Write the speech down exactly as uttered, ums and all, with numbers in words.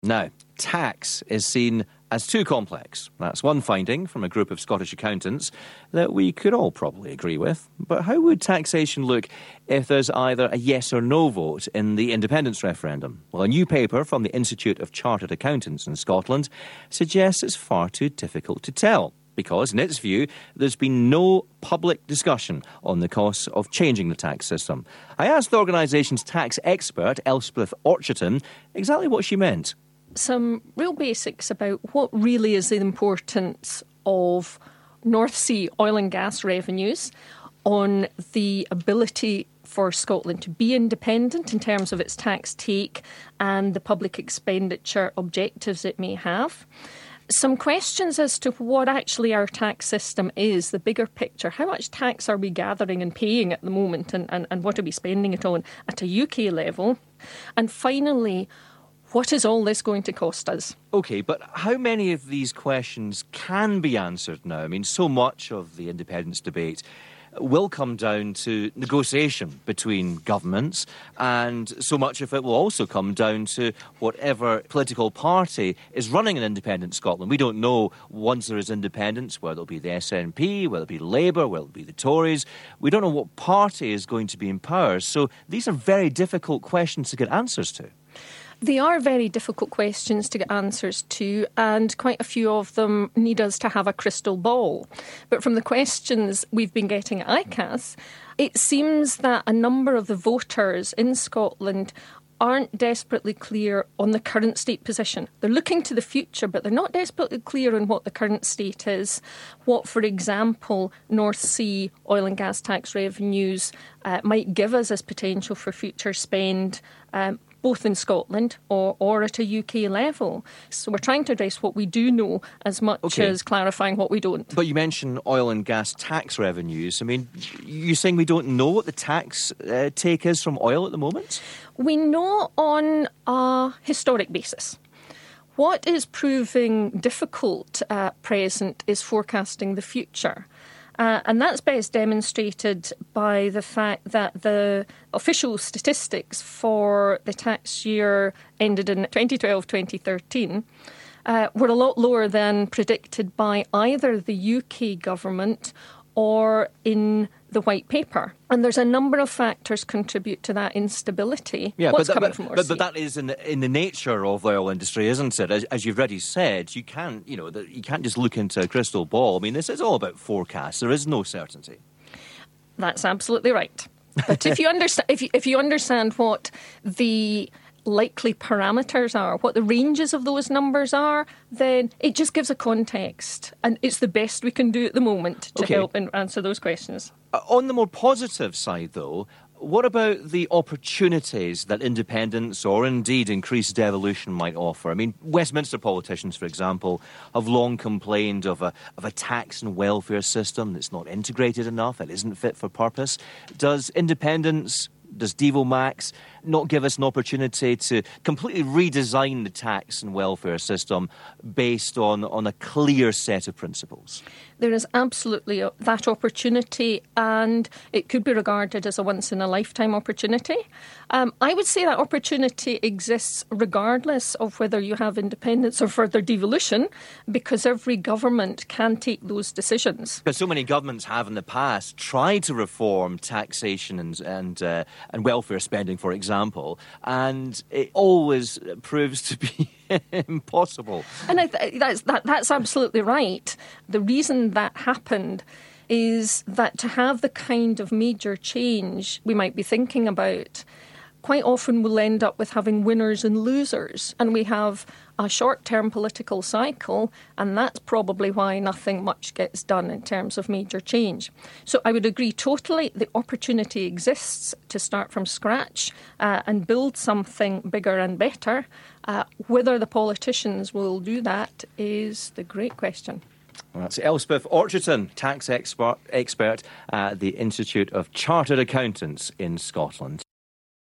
Now, tax is seen as too complex. That's one finding from a group of Scottish accountants that we could all probably agree with. But how would taxation look if there's either a yes or no vote in the independence referendum? Well, a new paper from the Institute of Chartered Accountants in Scotland suggests it's far too difficult to tell, because, in its view, there's been no public discussion on the costs of changing the tax system. I asked the organisation's tax expert, Elspeth Orcherton, exactly what she meant. Some real basics about what really is the importance of North Sea oil and gas revenues on the ability for Scotland to be independent in terms of its tax take and the public expenditure objectives it may have. Some questions as to what actually our tax system is, the bigger picture. How much tax are we gathering and paying at the moment, and, and, and what are we spending it on at a U K level? And finally, what is all this going to cost us? OK, but how many of these questions can be answered now? I mean, so much of the independence debate will come down to negotiation between governments, and so much of it will also come down to whatever political party is running an independent Scotland. We don't know, once there is independence, whether it'll be the S N P, whether it'll be Labour, whether it'll be the Tories. We don't know what party is going to be in power. So these are very difficult questions to get answers to. They are very difficult questions to get answers to, and quite a few of them need us to have a crystal ball. But from the questions we've been getting at I C A S, it seems that a number of the voters in Scotland aren't desperately clear on the current state position. They're looking to the future, but they're not desperately clear on what the current state is, what, for example, North Sea oil and gas tax revenues uh, might give us as potential for future spend, um, both in Scotland or, or at a U K level. So we're trying to address what we do know as much okay. as clarifying what we don't. But you mentioned oil and gas tax revenues. I mean, you're saying we don't know what the tax uh, take is from oil at the moment? We know on a historic basis. What is proving difficult at present is forecasting the future. Uh, and that's best demonstrated by the fact that the official statistics for the tax year ended in twenty twelve twenty thirteen uh, were a lot lower than predicted by either the U K government or in the white paper. And there's a number of factors contribute to that instability. Yeah, What's but, coming but, from but, but that is in the, in the nature of the oil industry, isn't it? As, as you've already said, you can't, you know, the, you can't just look into a crystal ball. I mean, this is all about forecasts. There is no certainty. That's absolutely right. But if you understand, if you, if you understand what the likely parameters are, what the ranges of those numbers are, then it just gives a context, and it's the best we can do at the moment to okay. help and answer those questions. Uh, on the more positive side, though, what about the opportunities that independence or indeed increased devolution might offer? I mean, Westminster politicians, for example, have long complained of a, of a tax and welfare system that's not integrated enough, it isn't fit for purpose. Does independence, does Devo Max not give us an opportunity to completely redesign the tax and welfare system based on, on a clear set of principles? There is absolutely that opportunity, and it could be regarded as a once-in-a-lifetime opportunity. Um, I would say that opportunity exists regardless of whether you have independence or further devolution, because every government can take those decisions. Because so many governments have in the past tried to reform taxation and, and, uh, and welfare spending, for example, and it always proves to be impossible. And I th- that's, that, that's absolutely right. The reason that happened is that to have the kind of major change we might be thinking about, quite often we'll end up with having winners and losers. And we have a short-term political cycle, and that's probably why nothing much gets done in terms of major change. So I would agree totally, the opportunity exists to start from scratch uh, and build something bigger and better. Uh, whether the politicians will do that is the great question. Well, that's Elspeth Orcherton, tax expert, expert at the Institute of Chartered Accountants in Scotland.